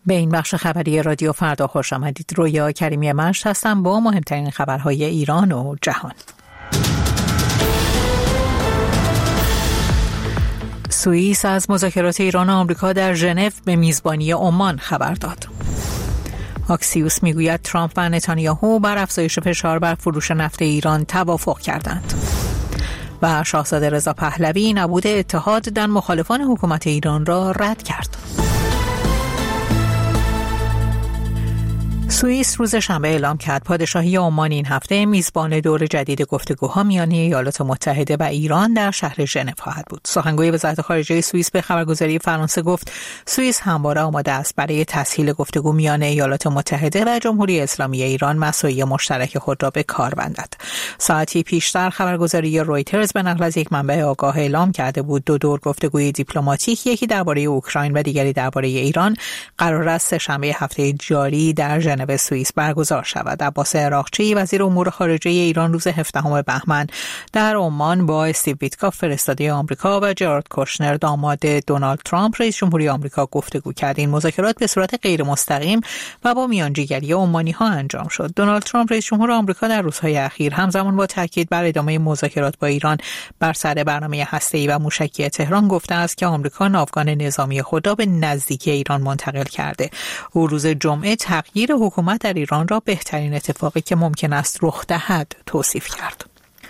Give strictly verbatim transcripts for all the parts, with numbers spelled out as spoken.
به این بخش خبری رادیو فردا خوش آمدید. رویا کریمی مشت هستم با مهمترین خبرهای ایران و جهان. سوئیس از مذاکرات ایران و آمریکا در ژنو به میزبانی عمان خبر داد. آکسیوس میگوید ترامپ و نتانیاهو بر افزایش فشار بر فروش نفت ایران توافق کردند. و شاهزاده رضا پهلوی نبود اتحاد در مخالفان حکومت ایران را رد کرد. سوئیس روز شنبه اعلام کرد پادشاهی عمان این هفته میزبان دور جدید گفتگوها میان ایالات متحده و ایران در شهر ژنو خواهد بود. سخنگوی وزارت خارجه سوئیس به خبرگزاری فرانسه گفت سوئیس همواره آماده است برای تسهیل گفتگو میان ایالات متحده و جمهوری اسلامی ایران مساعی مشترک خود را به کار بندد. ساعتی پیشتر خبرگزاری رویترز به نقل از یک منبع آگاه اعلام کرده بود دو دور گفتگوی دیپلماتیک، یکی درباره اوکراین و دیگری درباره ایران، قرار است سه‌شنبه هفته جاری در ژنو به سوئیس برگزار شود. عباس عراقچی وزیر امور خارجه ایران روز هفدهم بهمن در عمان با استیو ویتکاف فرستاده آمریکا و جرارد کوشنر داماد دونالد ترامپ رئیس جمهوری آمریکا گفتگو کرد. این مذاکرات به صورت غیر مستقیم و با میانجیگری عمانی‌ها انجام شد. دونالد ترامپ رئیس جمهور آمریکا در روزهای اخیر همزمان با تاکید بر ادامه مذاکرات با ایران بر سر برنامه هسته‌ای و موشکی تهران گفته است که آمریکا ناوگان نظامی خود را به نزدیکی ایران منتقل کرده. او روز جمعه تغییر حکومت در ایران را بهترین اتفاقی که ممکن است رخ دهد توصیف کرد.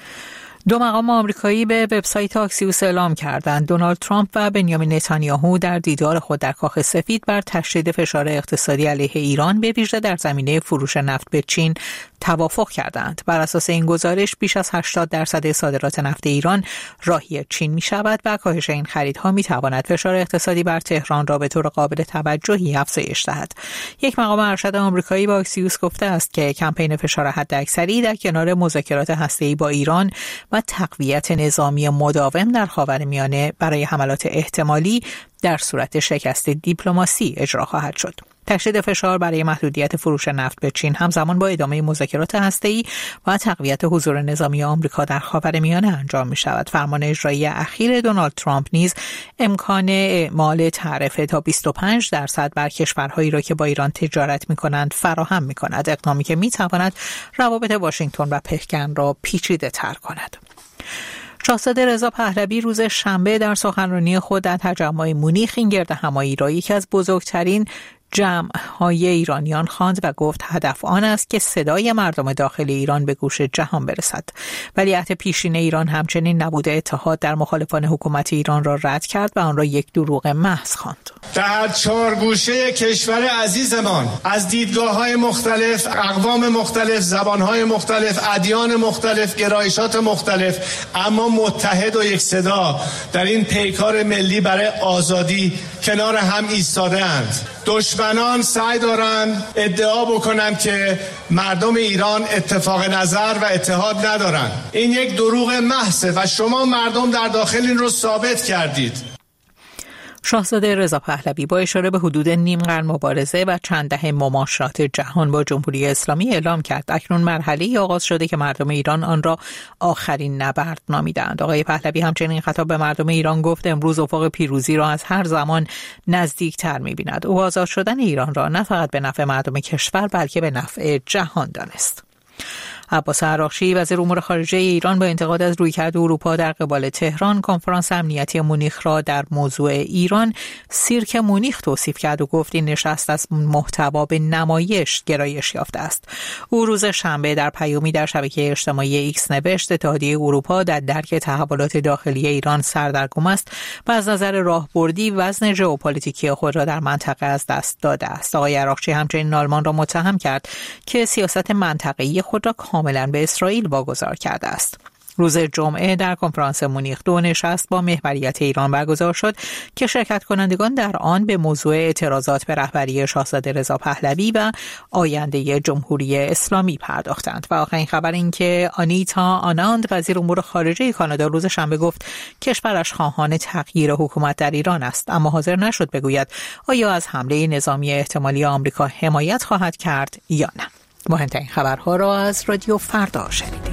دو مقام آمریکایی به وبسایت آکسیوس اعلام کردند دونالد ترامپ و بنیامین نتانیاهو در دیدار خود در کاخ سفید بر تشدید فشار اقتصادی علیه ایران به ویژه در زمینه فروش نفت به چین توافق کردند. بر اساس این گزارش بیش از هشتاد درصد صادرات نفت ایران راهی چین می شود و کاهش این خریدها می تواند فشار اقتصادی بر تهران را به طور قابل توجهی افزایش دهد. یک مقام ارشد آمریکایی با آکسیوس گفته است که کمپین فشار حداکثری در کنار مذاکرات هسته‌ای با ایران و تقویت نظامی مداوم در خاورمیانه برای حملات احتمالی در صورت شکست دیپلماسی اجرا خواهد شد. تشدید فشار برای محدودیت فروش نفت به چین همزمان با ادامه مذاکرات هسته‌ای و تقویت حضور نظامی آمریکا در خاورمیانه انجام می شود. فرمان اجرایی اخیر دونالد ترامپ نیز امکان اعمال تعرفه تا بیست و پنج درصد بر کشورهایی را که با ایران تجارت می کنند فراهم می کند، اقدامی که می تواند روابط واشنگتن و پکن را پیچیده تر کند. شاهزاده رضا پهلوی روز شنبه در سخنرانی خود در تجمع مونیخ این گردهمایی را یکی از بزرگترین جمع‌های ایرانیان خواند و گفت هدف آن است که صدای مردم داخل ایران به گوش جهان برسد. ولیعهد پیشین ایران همچنین نبود اتحاد در مخالفان حکومت ایران را رد کرد و آن را یک دروغ محض خواند. در چهار گوشه کشور عزیزمان از دیدگاه‌های مختلف، اقوام مختلف، زبان‌های مختلف، ادیان مختلف، گرایشات مختلف، اما متحد و یک صدا در این پیکار ملی برای آزادی کنار هم ایستاده‌اند. دشمنان سعی دارند ادعا بکنند که مردم ایران اتفاق نظر و اتحاد ندارند. این یک دروغ محضه و شما مردم در داخل این رو ثابت کردید. شاهزاده رضا پهلوی با اشاره به حدود نیم قرن مبارزه و چند دهه مماشات جهان با جمهوری اسلامی اعلام کرد اکنون مرحله‌ای آغاز شده که مردم ایران آن را آخرین نبرد نامیدند. آقای پهلوی همچنین خطاب به مردم ایران گفت امروز افق پیروزی را از هر زمان نزدیکتر می‌بیند. او آزاد شدن ایران را نه فقط به نفع مردم کشور بلکه به نفع جهان دانست. عباس عراقچی وزیر امور خارجه ایران با انتقاد از رویکرد اروپا در قبال تهران کنفرانس امنیتی مونیخ را در موضوع ایران سیرک مونیخ توصیف کرد و گفت این نشست از محتوا به نمایش گرایش یافته است. او روز شنبه در پیامی در شبکه اجتماعی ایکس نوشت اتحادیه اروپا در درک تحولات داخلی ایران سردرگم است و از نظر راهبردی وزن ژئوپلیتیکی خود را در منطقه از دست داده است. آقای عراقچی همچنین آلمان را متهم کرد که سیاست منطقه‌ای خود را کاملا به اسرائیل واگذار کرده است. روز جمعه در کنفرانس مونیخ دو نشست با محوریت ایران برگزار شد که شرکت کنندگان در آن به موضوع اعتراضات به رهبری شاهزاده رضا پهلوی و آینده جمهوری اسلامی پرداختند. و آخرین خبر این که آنیتا آناند وزیر امور خارجه کانادا روز شنبه گفت کشورش خواهان تغییر حکومت در ایران است، اما حاضر نشد بگوید آیا از حمله نظامی احتمالی آمریکا حمایت خواهد کرد یا نه. مهمترین خبرها را از رادیو فردا شنید.